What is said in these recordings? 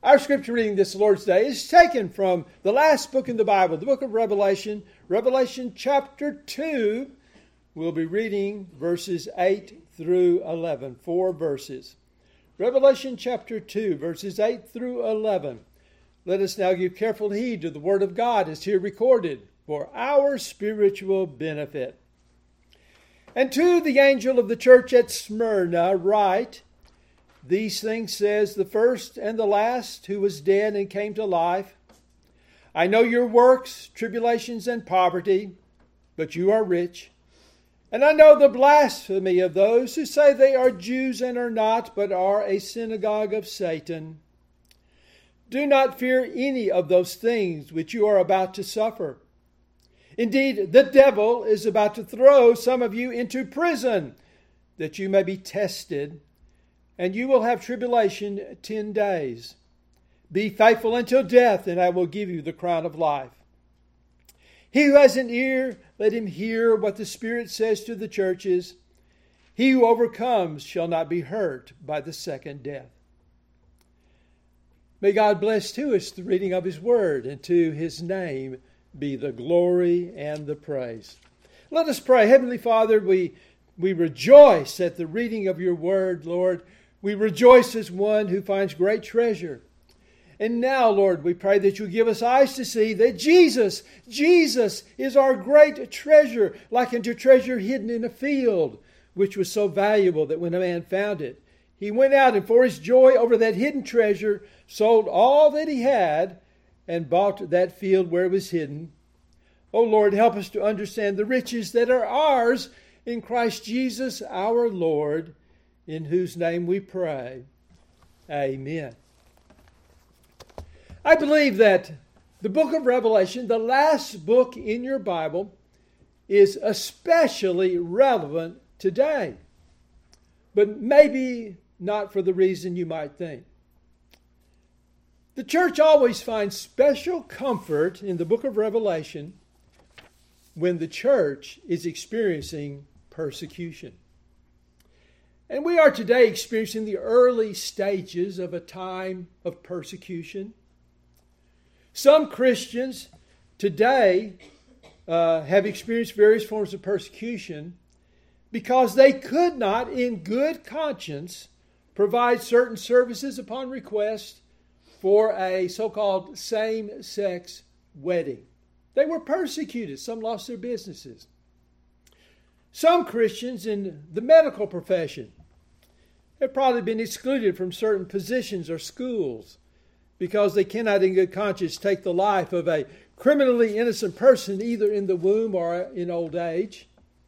Our scripture reading this Lord's Day is taken from the last book in the Bible, the book of Revelation, Revelation chapter 2. We'll be reading verses 8 through 11, 4 verses. Revelation chapter 2, verses 8 through 11. Let us now give careful heed to the word of God as here recorded for our spiritual benefit. And to the angel of the church at Smyrna write, these things says the first and the last, who was dead and came to life. I know your works, tribulations, and poverty, but you are rich. And I know the blasphemy of those who say they are Jews and are not, but are a synagogue of Satan. Do not fear any of those things which you are about to suffer. Indeed, the devil is about to throw some of you into prison, that you may be tested, and you will have tribulation 10 days. Be faithful until death, and I will give you the crown of life. He who has an ear, let him hear what the Spirit says to the churches. He who overcomes shall not be hurt by the second death. May God bless to us the reading of His Word, and to His name be the glory and the praise. Let us pray. Heavenly Father, we rejoice at the reading of your Word, Lord. We rejoice as one who finds great treasure. And now, Lord, we pray that you give us eyes to see that Jesus is our great treasure, like unto treasure hidden in a field, which was so valuable that when a man found it, he went out and for his joy over that hidden treasure, sold all that he had and bought that field where it was hidden. Oh, Lord, help us to understand the riches that are ours in Christ Jesus our Lord, in whose name we pray. Amen. I believe that the book of Revelation, the last book in your Bible, is especially relevant today, but maybe not for the reason you might think. The church always finds special comfort in the book of Revelation when the church is experiencing persecution. And we are today experiencing the early stages of a time of persecution. Some Christians today have experienced various forms of persecution because they could not, in good conscience, provide certain services upon request for a so-called same-sex wedding. They were persecuted. Some lost their businesses. Some Christians in the medical profession have probably been excluded from certain positions or schools because they cannot in good conscience take the life of a criminally innocent person either in the womb or in old age.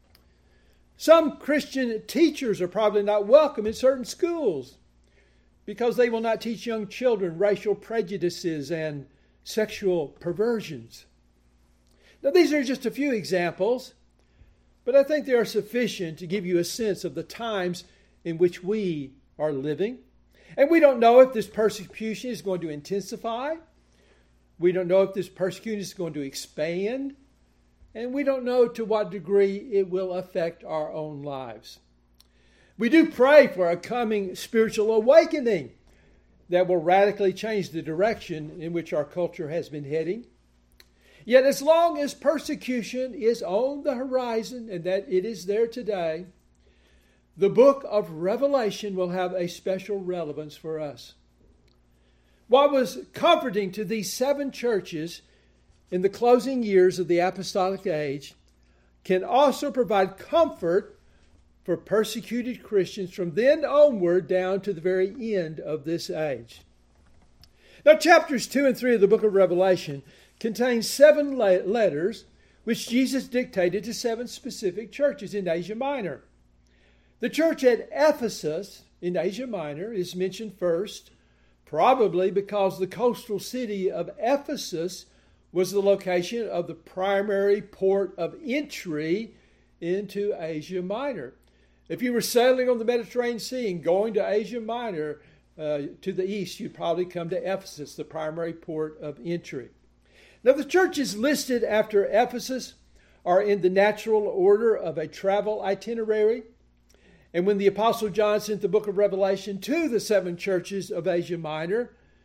Some Christian teachers are probably not welcome in certain schools because they will not teach young children racial prejudices and sexual perversions. Now, these are just a few examples, but I think they are sufficient to give you a sense of the times in which we are living. And we don't know if this persecution is going to intensify. We don't know if this persecution is going to expand. And we don't know to what degree it will affect our own lives. We do pray for a coming spiritual awakening that will radically change the direction in which our culture has been heading. Yet as long as persecution is on the horizon, and that it is there today, the book of Revelation will have a special relevance for us. What was comforting to these 7 churches in the closing years of the apostolic age can also provide comfort for persecuted Christians from then onward down to the very end of this age. Now, chapters 2 and 3 of the book of Revelation contain 7 letters which Jesus dictated to 7 specific churches in Asia Minor. The church at Ephesus in Asia Minor is mentioned first, probably because the coastal city of Ephesus was the location of the primary port of entry into Asia Minor. If you were sailing on the Mediterranean Sea and going to Asia Minor to the east, you'd probably come to Ephesus, the primary port of entry. Now, the churches listed after Ephesus are in the natural order of a travel itinerary. And when the Apostle John sent the book of Revelation to the 7 churches of Asia Minor,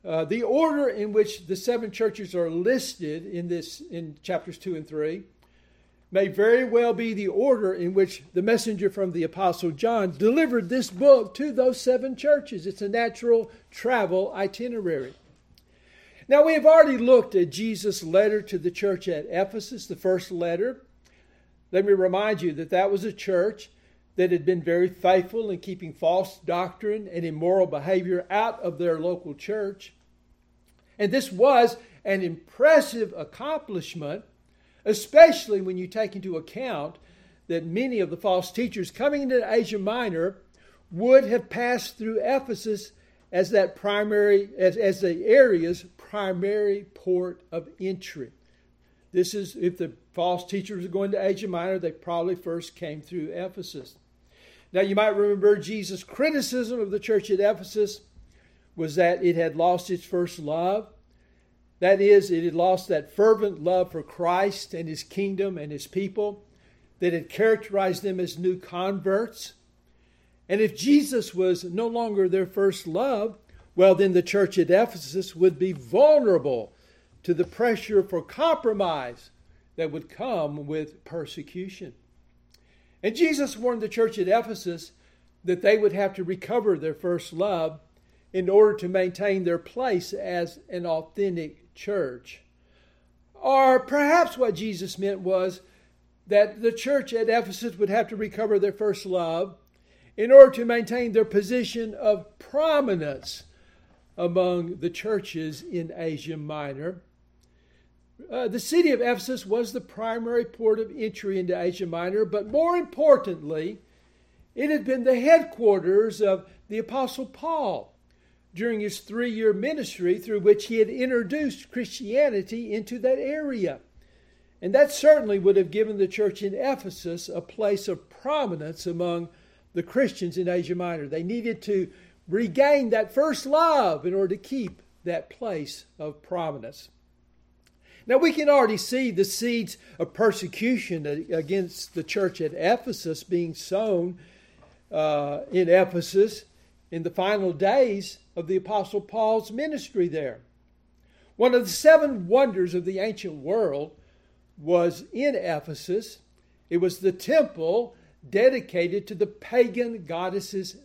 The order in which the 7 churches are listed in chapters 2 and 3 may very well be the order in which the messenger from the Apostle John delivered this book to those 7 churches. It's a natural travel itinerary. Now, we have already looked at Jesus' letter to the church at Ephesus, the first letter. Let me remind you that that was a church that had been very faithful in keeping false doctrine and immoral behavior out of their local church. And this was an impressive accomplishment, especially when you take into account that many of the false teachers coming into Asia Minor would have passed through Ephesus as the area's primary port of entry. This is, if the false teachers are going to Asia Minor, they probably first came through Ephesus. Now, you might remember Jesus' criticism of the church at Ephesus was that it had lost its first love. That is, it had lost that fervent love for Christ and His kingdom and His people that had characterized them as new converts. And if Jesus was no longer their first love, well, then the church at Ephesus would be vulnerable to the pressure for compromise that would come with persecution. And Jesus warned the church at Ephesus that they would have to recover their first love in order to maintain their place as an authentic church. Or perhaps what Jesus meant was that the church at Ephesus would have to recover their first love in order to maintain their position of prominence among the churches in Asia Minor. The city of Ephesus was the primary port of entry into Asia Minor, but more importantly, it had been the headquarters of the Apostle Paul during his 3-year ministry through which he had introduced Christianity into that area. And that certainly would have given the church in Ephesus a place of prominence among the Christians in Asia Minor. They needed to regain that first love in order to keep that place of prominence. Now, we can already see the seeds of persecution against the church at Ephesus being sown in Ephesus in the final days of the Apostle Paul's ministry there. One of the 7 wonders of the ancient world was in Ephesus. It was the temple dedicated to the pagan goddess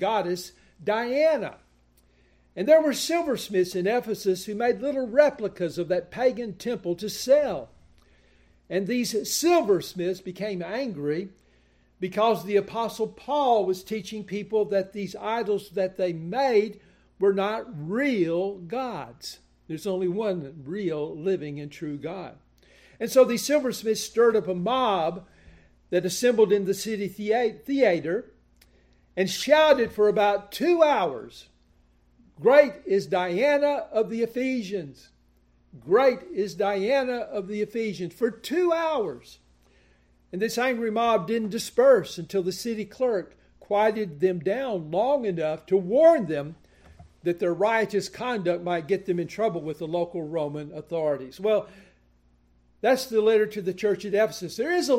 Diana. And there were silversmiths in Ephesus who made little replicas of that pagan temple to sell. And these silversmiths became angry because the Apostle Paul was teaching people that these idols that they made were not real gods. There's only one real, living, and true God. And so these silversmiths stirred up a mob that assembled in the city theater and shouted for about 2 hours, "Great is Diana of the Ephesians. Great is Diana of the Ephesians," for 2 hours. And this angry mob didn't disperse until the city clerk quieted them down long enough to warn them that their riotous conduct might get them in trouble with the local Roman authorities. Well, that's the letter to the church at Ephesus. There is a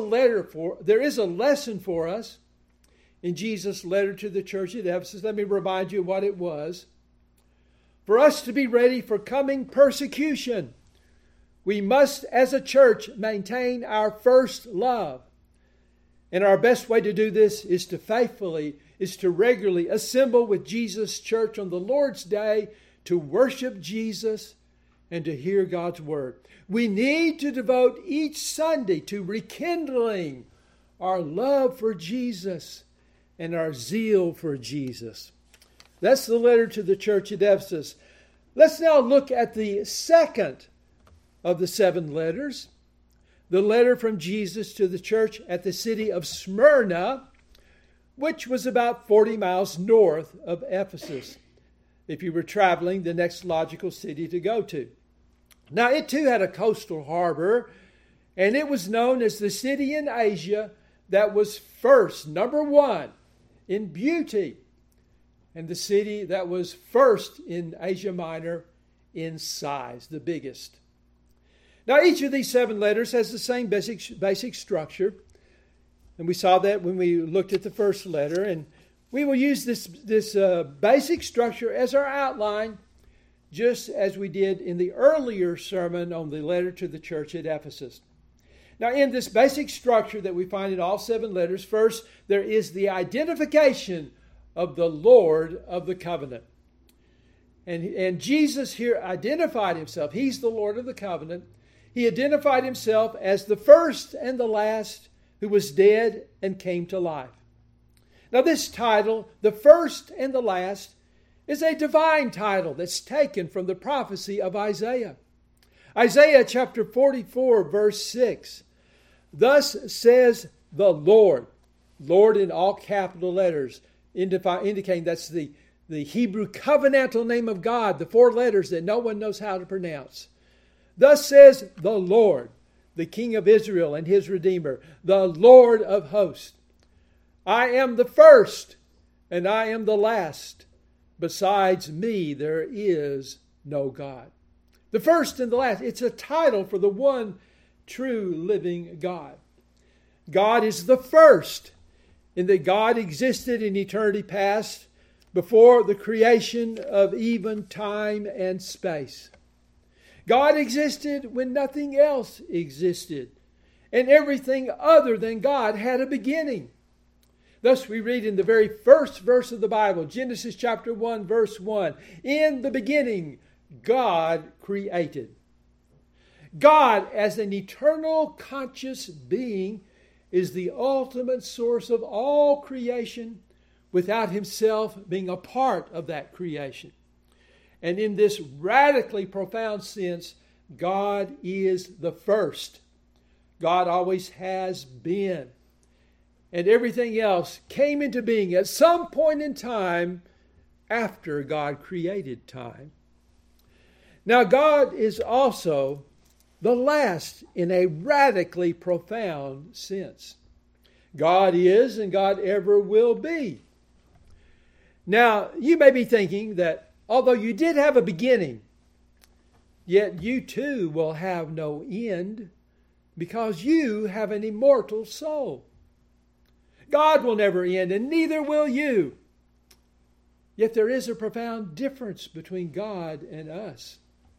lesson for us in Jesus' letter to the church at Ephesus. Let me remind you what it was. For us to be ready for coming persecution, we must, as a church, maintain our first love. And our best way to do this is to regularly assemble with Jesus' church on the Lord's Day to worship Jesus and to hear God's Word. We need to devote each Sunday to rekindling our love for Jesus and our zeal for Jesus. That's the letter to the church at Ephesus. Let's now look at the second of the 7 letters, the letter from Jesus to the church at the city of Smyrna, which was about 40 miles north of Ephesus, if you were traveling the next logical city to go to. Now, it too had a coastal harbor, and it was known as the city in Asia that was first, number 1, in beauty, and the city that was first in Asia Minor in size, the biggest. Now, each of these 7 letters has the same basic structure, and we saw that when we looked at the first letter, and we will use this basic structure as our outline just as we did in the earlier sermon on the letter to the church at Ephesus. Now, in this basic structure that we find in all 7 letters, first, there is the identification of the Lord of the covenant. And Jesus here identified himself. He's the Lord of the covenant. He identified himself as the first and the last who was dead and came to life. Now, this title, the first and the last, is a divine title that's taken from the prophecy of Isaiah. Isaiah chapter 44, verse 6. Thus says the Lord. Lord in all capital letters, indicating that's the Hebrew covenantal name of God, the 4 letters that no one knows how to pronounce. Thus says the Lord, the King of Israel and his Redeemer, the Lord of hosts. I am the first and I am the last. Besides me, there is no God. The first and the last. It's a title for the one true living God. God is the first, in that God existed in eternity past before the creation of even time and space. God existed when nothing else existed, and everything other than God had a beginning. Thus we read in the very first verse of the Bible, Genesis chapter 1, verse 1, in the beginning, God created. God, as an eternal conscious being, is the ultimate source of all creation without himself being a part of that creation. And in this radically profound sense, God is the first. God always has been. And everything else came into being at some point in time after God created time. Now, God is also the last in a radically profound sense. God is and God ever will be. Now, you may be thinking that although you did have a beginning, yet you too will have no end because you have an immortal soul. God will never end, and neither will you. Yet there is a profound difference between God and us.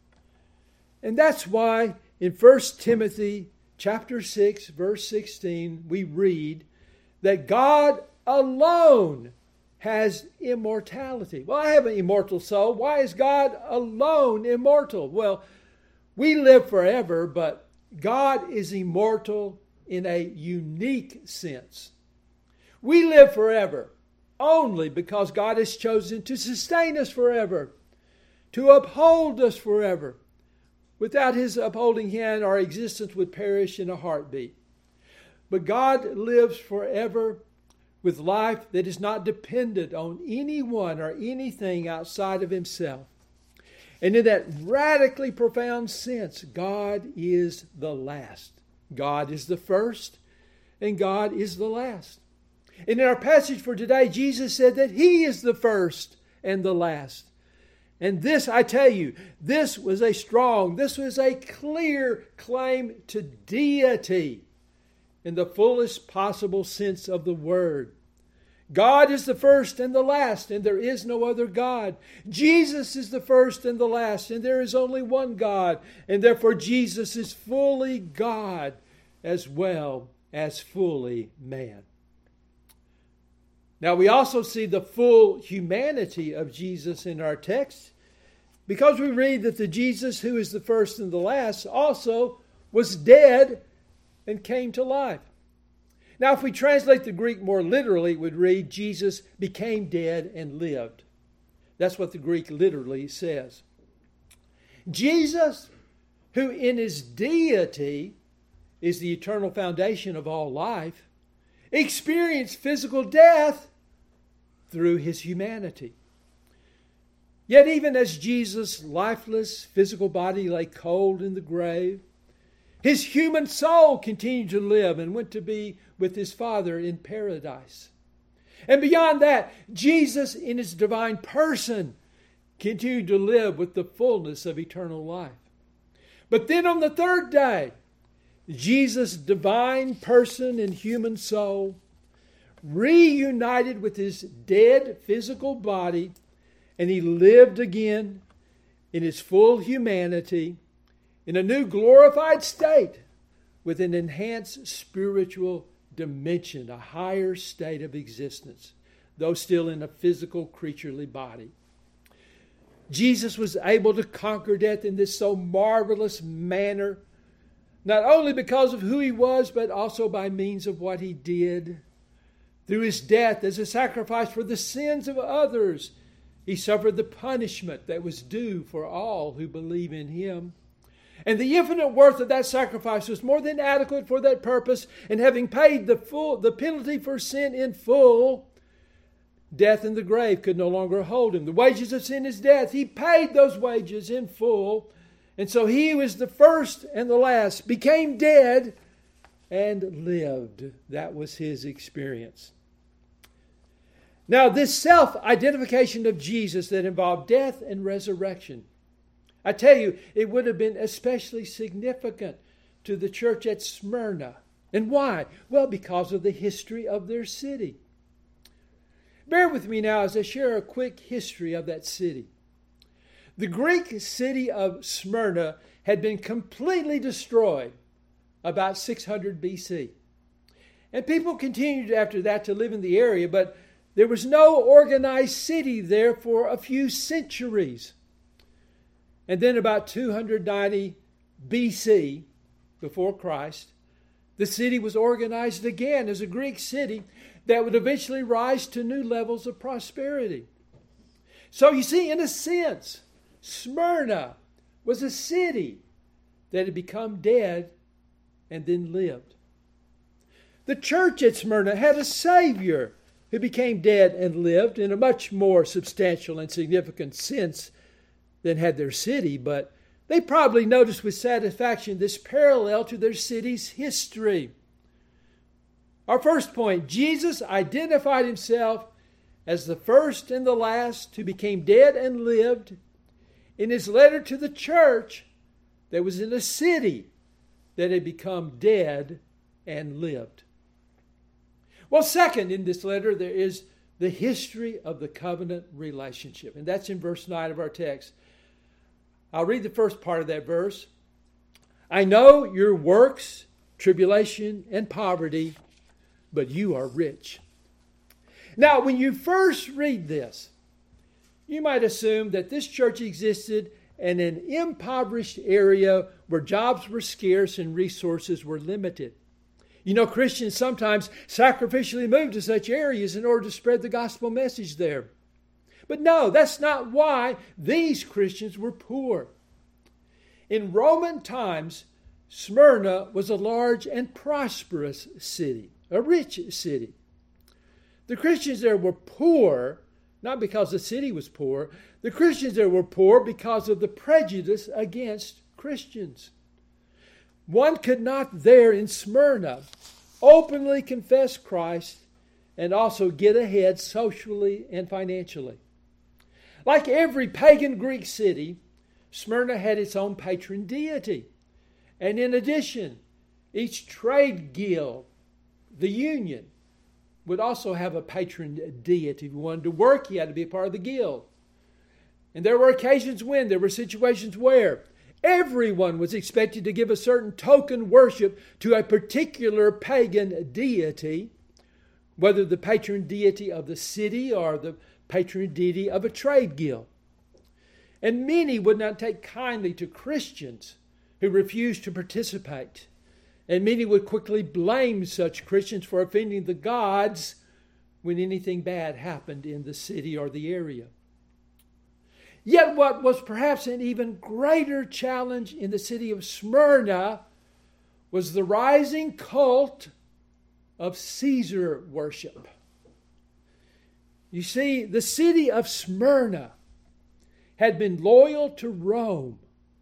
And that's why in 1 Timothy chapter 6, verse 16, we read that God alone has immortality. Well, I have an immortal soul. Why is God alone immortal? Well, we live forever, but God is immortal in a unique sense. We live forever only because God has chosen to sustain us forever, to uphold us forever. Without his upholding hand, our existence would perish in a heartbeat. But God lives forever with life that is not dependent on anyone or anything outside of himself. And in that radically profound sense, God is the last. God is the first, and God is the last. And in our passage for today, Jesus said that he is the first and the last. And this, I tell you, this was a clear claim to deity in the fullest possible sense of the word. God is the first and the last, and there is no other God. Jesus is the first and the last, and there is only one God. And therefore Jesus is fully God as well as fully man. Now we also see the full humanity of Jesus in our text, because we read that the Jesus who is the first and the last also was dead and came to life. Now, if we translate the Greek more literally, it would read, Jesus became dead and lived. That's what the Greek literally says. Jesus, who in his deity is the eternal foundation of all life, experienced physical death through his humanity. Yet even as Jesus' lifeless physical body lay cold in the grave, his human soul continued to live and went to be with his Father in paradise. And beyond that, Jesus in his divine person continued to live with the fullness of eternal life. But then on the third day, Jesus' divine person and human soul reunited with his dead physical body, and he lived again, in its full humanity, in a new glorified state, with an enhanced spiritual dimension, a higher state of existence, though still in a physical, creaturely body. Jesus was able to conquer death in this so marvelous manner, not only because of who he was, but also by means of what he did. Through his death as a sacrifice for the sins of others, he suffered the punishment that was due for all who believe in him. And the infinite worth of that sacrifice was more than adequate for that purpose, and having paid the penalty for sin in full, death and the grave could no longer hold him. The wages of sin is death. He paid those wages in full. And so he was the first and the last, became dead and lived. That was his experience. Now, this self-identification of Jesus that involved death and resurrection, I tell you, it would have been especially significant to the church at Smyrna. And why? Well, because of the history of their city. Bear with me now as I share a quick history of that city. The Greek city of Smyrna had been completely destroyed about 600 BC. And people continued after that to live in the area, but there was no organized city there for a few centuries. And then about 290 BC, before Christ, the city was organized again as a Greek city that would eventually rise to new levels of prosperity. So you see, in a sense, Smyrna was a city that had become dead and then lived. The church at Smyrna had a Savior who became dead and lived in a much more substantial and significant sense than had their city, but they probably noticed with satisfaction this parallel to their city's history. Our first point, Jesus identified himself as the first and the last who became dead and lived in his letter to the church that was in a city that had become dead and lived. Well, second in this letter, there is the history of the covenant relationship. And that's in verse 9 of our text. I'll read the first part of that verse. I know your works, tribulation, and poverty, but you are rich. Now, when you first read this, you might assume that this church existed in an impoverished area where jobs were scarce and resources were limited. You know, Christians sometimes sacrificially move to such areas in order to spread the gospel message there. But no, that's not why these Christians were poor. In Roman times, Smyrna was a large and prosperous city, a rich city. The Christians there were poor, not because the city was poor. The Christians there were poor because of the prejudice against Christians. One could not there in Smyrna openly confess Christ and also get ahead socially and financially. Like every pagan Greek city, Smyrna had its own patron deity. And in addition, each trade guild, the union, would also have a patron deity. If you wanted to work, you had to be a part of the guild. And there were occasions when, there were situations where everyone was expected to give a certain token worship to a particular pagan deity, whether the patron deity of the city or the patron deity of a trade guild. And many would not take kindly to Christians who refused to participate. And many would quickly blame such Christians for offending the gods when anything bad happened in the city or the area. Yet what was perhaps an even greater challenge in the city of Smyrna was the rising cult of Caesar worship. You see, the city of Smyrna had been loyal to Rome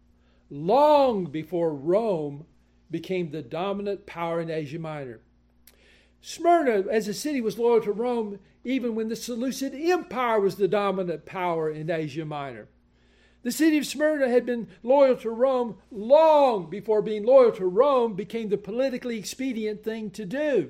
long before Rome became the dominant power in Asia Minor. Smyrna, as a city, was loyal to Rome even when the Seleucid Empire was the dominant power in Asia Minor. The city of Smyrna had been loyal to Rome long before being loyal to Rome became the politically expedient thing to do.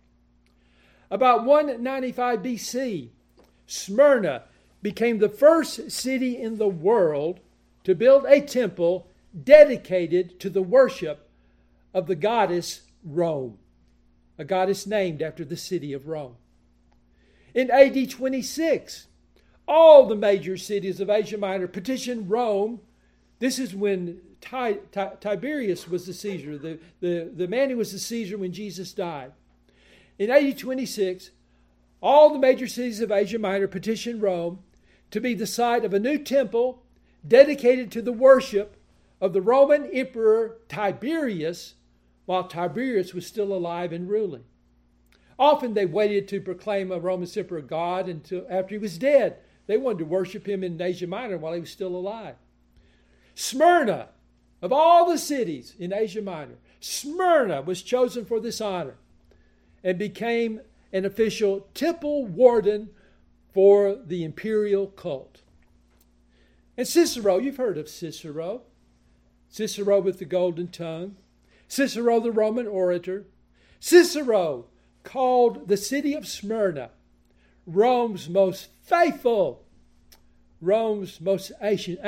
About 195 BC, Smyrna became the first city in the world to build a temple dedicated to the worship of the goddess Rome, a goddess named after the city of Rome. In AD 26, all the major cities of Asia Minor petitioned Rome. This is when Tiberius was the Caesar, the man who was the Caesar when Jesus died. In AD 26, all the major cities of Asia Minor petitioned Rome to be the site of a new temple dedicated to the worship of the Roman Emperor Tiberius, while Tiberius was still alive and ruling. Often they waited to proclaim a Roman emperor God until after he was dead. They wanted to worship him in Asia Minor while he was still alive. Smyrna, of all the cities in Asia Minor, Smyrna was chosen for this honor and became an official temple warden for the imperial cult. And Cicero, you've heard of Cicero. Cicero with the golden tongue. Cicero, the Roman orator. Cicero called the city of Smyrna Rome's most faithful, Rome's most ancient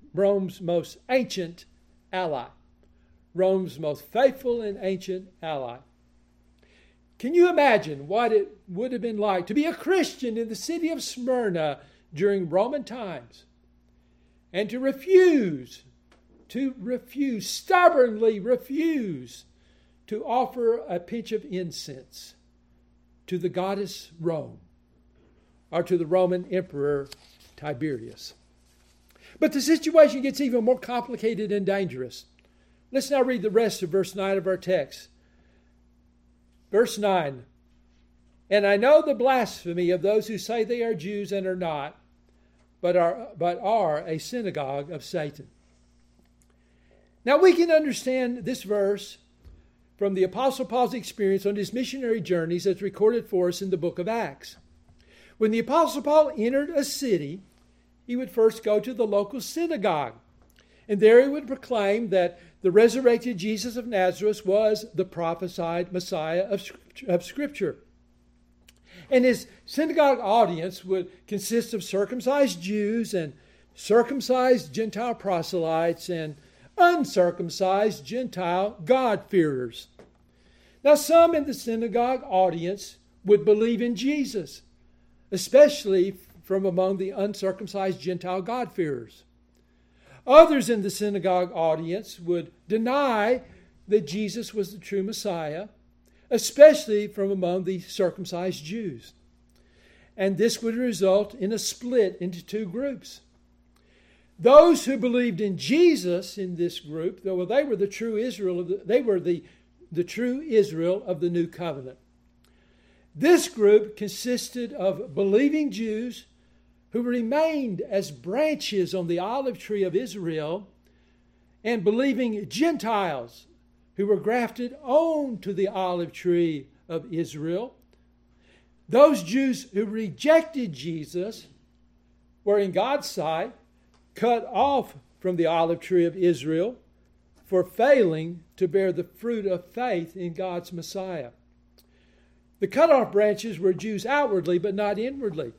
ally. Rome's most faithful and ancient ally. Can you imagine what it would have been like to be a Christian in the city of Smyrna during Roman times and to stubbornly refuse to offer a pinch of incense to the goddess Rome or to the Roman Emperor Tiberius? But the situation gets even more complicated and dangerous. Let's now read the rest of verse 9 of our text. Verse 9, "And I know the blasphemy of those who say they are Jews and are not, but are a synagogue of Satan." Now we can understand this verse from the Apostle Paul's experience on his missionary journeys as recorded for us in the book of Acts. When the Apostle Paul entered a city, he would first go to the local synagogue, and there he would proclaim that the resurrected Jesus of Nazareth was the prophesied Messiah of Scripture. And his synagogue audience would consist of circumcised Jews and circumcised Gentile proselytes and uncircumcised Gentile God-fearers. Now, some in the synagogue audience would believe in Jesus, especially from among the uncircumcised Gentile God-fearers. Others in the synagogue audience would deny that Jesus was the true Messiah, especially from among the circumcised Jews. And this would result in a split into two groups. Those who believed in Jesus in this group, though they were the true Israel, the true Israel of the new covenant. This group consisted of believing Jews who remained as branches on the olive tree of Israel, and believing Gentiles who were grafted onto the olive tree of Israel. Those Jews who rejected Jesus were in God's sight cut off from the olive tree of Israel for failing to bear the fruit of faith in God's Messiah. The cut off branches were Jews outwardly but not inwardly.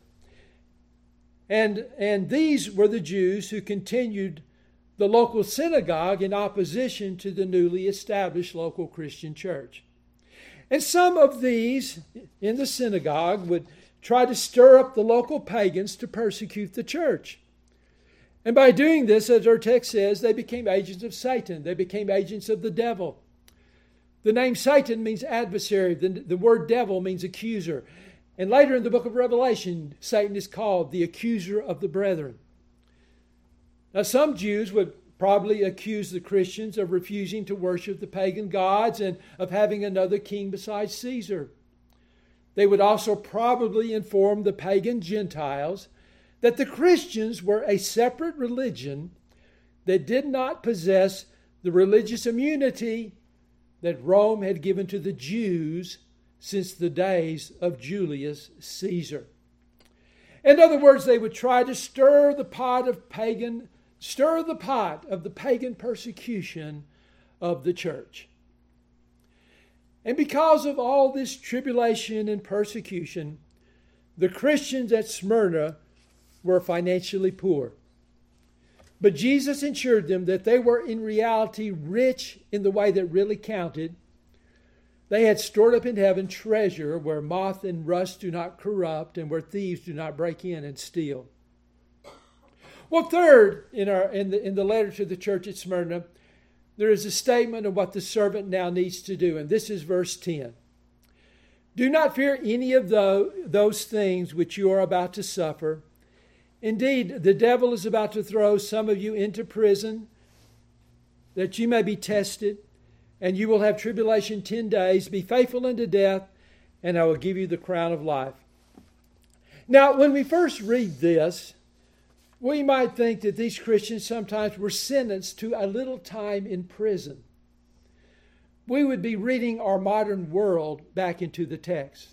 And these were the Jews who continued the local synagogue in opposition to the newly established local Christian church. And some of these in the synagogue would try to stir up the local pagans to persecute the church. And by doing this, as our text says, they became agents of Satan. They became agents of the devil. The name Satan means adversary. The word devil means accuser. And later in the book of Revelation, Satan is called the accuser of the brethren. Now, some Jews would probably accuse the Christians of refusing to worship the pagan gods and of having another king besides Caesar. They would also probably inform the pagan Gentiles that the Christians were a separate religion that did not possess the religious immunity that Rome had given to the Jews since the days of Julius Caesar. In other words, they would try to stir the pot of the pagan persecution of the church. And because of all this tribulation and persecution, the Christians at Smyrna were financially poor. But Jesus assured them that they were in reality rich in the way that really counted. They had stored up in heaven treasure where moth and rust do not corrupt and where thieves do not break in and steal. Well, third, in the letter to the church at Smyrna, there is a statement of what the servant now needs to do. And this is verse 10. Do not fear any of those things which you are about to suffer. Indeed, the devil is about to throw some of you into prison, that you may be tested, and you will have tribulation 10 days. Be faithful unto death, and I will give you the crown of life. Now, when we first read this, we might think that these Christians sometimes were sentenced to a little time in prison. We would be reading our modern world back into the text.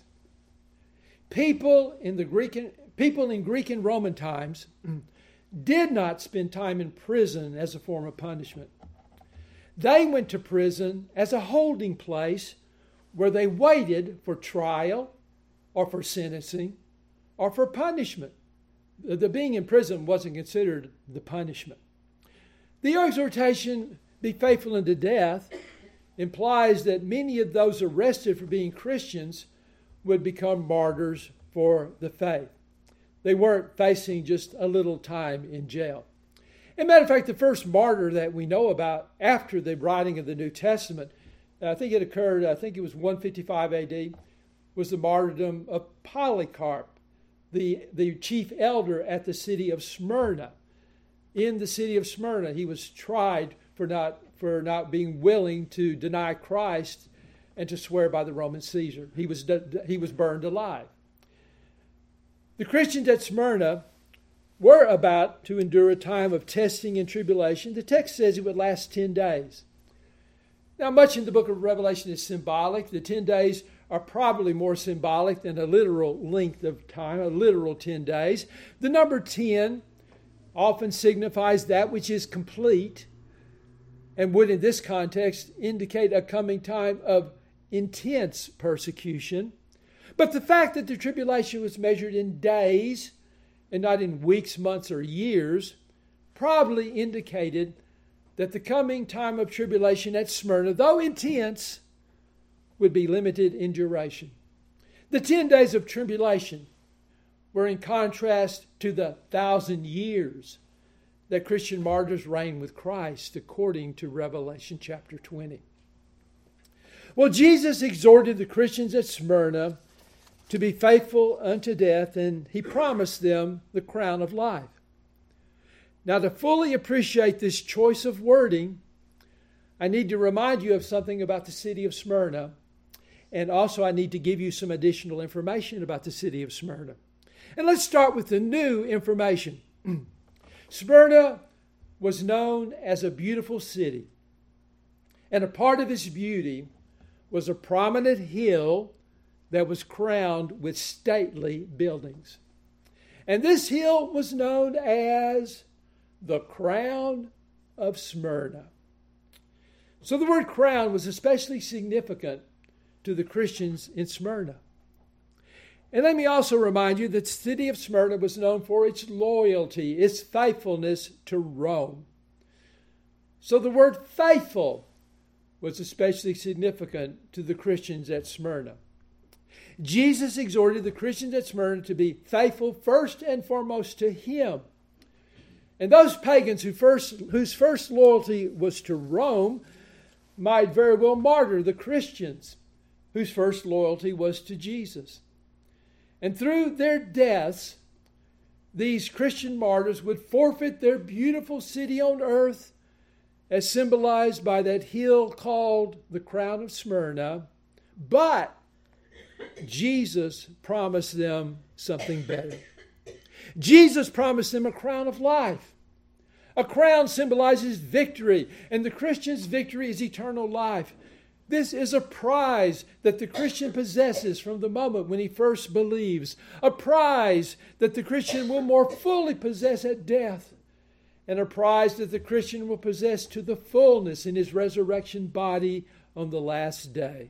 People in Greek and Roman times did not spend time in prison as a form of punishment. They went to prison as a holding place where they waited for trial or for sentencing or for punishment. The being in prison wasn't considered the punishment. The exhortation, be faithful unto death, implies that many of those arrested for being Christians would become martyrs for the faith. They weren't facing just a little time in jail. As a matter of fact, the first martyr that we know about after the writing of the New Testament, I think it was 155 AD, was the martyrdom of Polycarp, the chief elder at the city of Smyrna. In the city of Smyrna, he was tried for not being willing to deny Christ and to swear by the Roman Caesar. He was burned alive. The Christians at Smyrna were about to endure a time of testing and tribulation. The text says it would last 10 days. Now, much in the book of Revelation is symbolic. The 10 days are probably more symbolic than a literal length of time, a literal 10 days. The number 10 often signifies that which is complete and would in this context indicate a coming time of intense persecution. But the fact that the tribulation was measured in days and not in weeks, months, or years probably indicated that the coming time of tribulation at Smyrna, though intense, would be limited in duration. The 10 days of tribulation were in contrast to the 1,000 years that Christian martyrs reigned with Christ, according to Revelation chapter 20. Well, Jesus exhorted the Christians at Smyrna to be faithful unto death, and he promised them the crown of life. Now, to fully appreciate this choice of wording, I need to remind you of something about the city of Smyrna, and also I need to give you some additional information about the city of Smyrna. And let's start with the new information. Smyrna was known as a beautiful city, and a part of its beauty was a prominent hill that was crowned with stately buildings. And this hill was known as the Crown of Smyrna. So the word crown was especially significant to the Christians in Smyrna. And let me also remind you that the city of Smyrna was known for its loyalty, its faithfulness to Rome. So the word faithful was especially significant to the Christians at Smyrna. Jesus exhorted the Christians at Smyrna to be faithful first and foremost to him. And those pagans whose first loyalty was to Rome might very well martyr the Christians whose first loyalty was to Jesus. And through their deaths, these Christian martyrs would forfeit their beautiful city on earth, as symbolized by that hill called the Crown of Smyrna. But Jesus promised them something better. Jesus promised them a crown of life. A crown symbolizes victory, and the Christian's victory is eternal life. This is a prize that the Christian possesses from the moment when he first believes. A prize that the Christian will more fully possess at death. And a prize that the Christian will possess to the fullness in his resurrection body on the last day.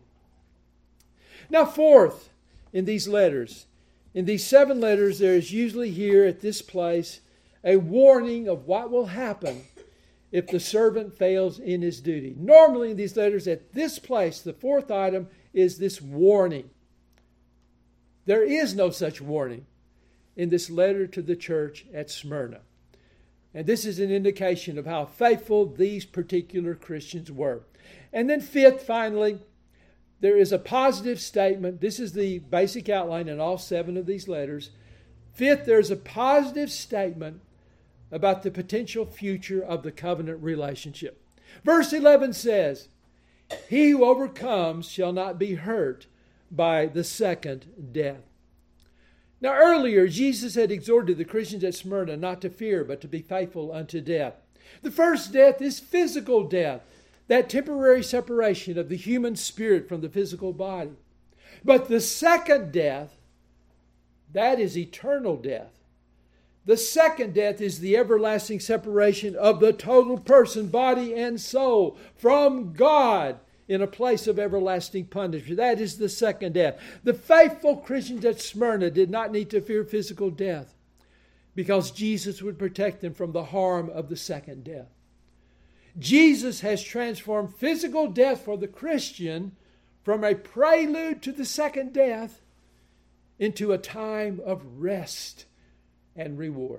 Now, fourth, in these letters, in these 7 letters, there is usually here at this place a warning of what will happen if the servant fails in his duty. Normally in these letters, at this place, the fourth item is this warning. There is no such warning in this letter to the church at Smyrna. And this is an indication of how faithful these particular Christians were. And then fifth, finally, there is a positive statement. This is the basic outline in all 7 of these letters. Fifth, there's a positive statement about the potential future of the covenant relationship. Verse 11 says, "He who overcomes shall not be hurt by the second death." Now earlier, Jesus had exhorted the Christians at Smyrna not to fear, but to be faithful unto death. The first death is physical death, that temporary separation of the human spirit from the physical body. But the second death, that is eternal death. The second death is the everlasting separation of the total person, body and soul, from God in a place of everlasting punishment. That is the second death. The faithful Christians at Smyrna did not need to fear physical death because Jesus would protect them from the harm of the second death. Jesus has transformed physical death for the Christian from a prelude to the second death into a time of rest and reward.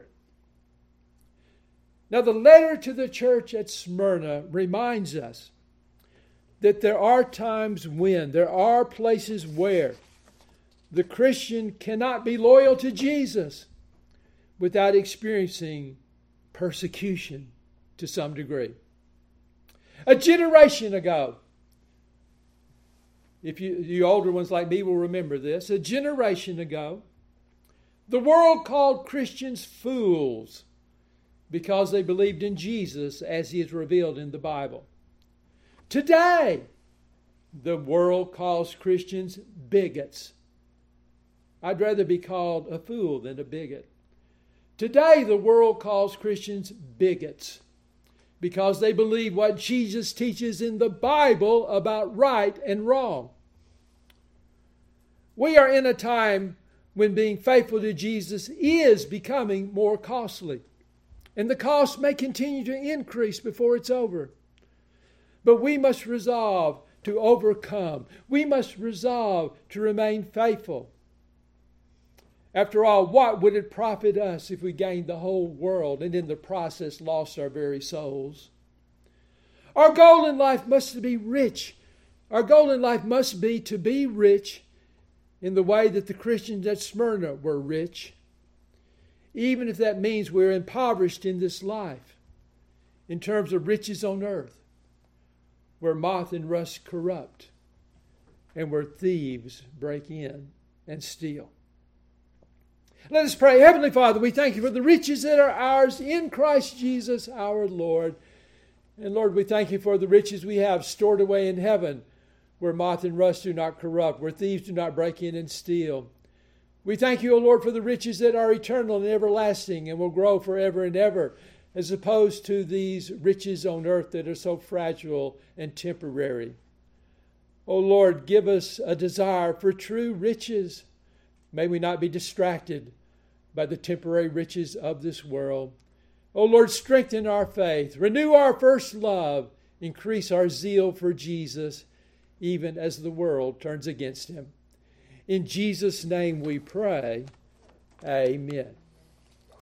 Now, the letter to the church at Smyrna reminds us that there are times when, there are places where the Christian cannot be loyal to Jesus without experiencing persecution to some degree. A generation ago, if you older ones like me will remember this, a generation ago, the world called Christians fools because they believed in Jesus as he is revealed in the Bible. Today, the world calls Christians bigots. I'd rather be called a fool than a bigot. Today, the world calls Christians bigots because they believe what Jesus teaches in the Bible about right and wrong. We are in a time when being faithful to Jesus is becoming more costly. And the cost may continue to increase before it's over. But we must resolve to overcome. We must resolve to remain faithful. After all, what would it profit us if we gained the whole world and in the process lost our very souls? Our goal in life must be rich. Our goal in life must be to be rich in the way that the Christians at Smyrna were rich, even if that means we're impoverished in this life in terms of riches on earth, where moth and rust corrupt and where thieves break in and steal. Let us pray. Heavenly Father, we thank you for the riches that are ours in Christ Jesus our Lord. And Lord, we thank you for the riches we have stored away in heaven, where moth and rust do not corrupt, where thieves do not break in and steal. We thank you, O Lord, for the riches that are eternal and everlasting and will grow forever and ever, as opposed to these riches on earth that are so fragile and temporary. O Lord, give us a desire for true riches. May we not be distracted by the temporary riches of this world. O Lord, strengthen our faith, renew our first love, increase our zeal for Jesus, even as the world turns against him. In Jesus' name we pray. Amen.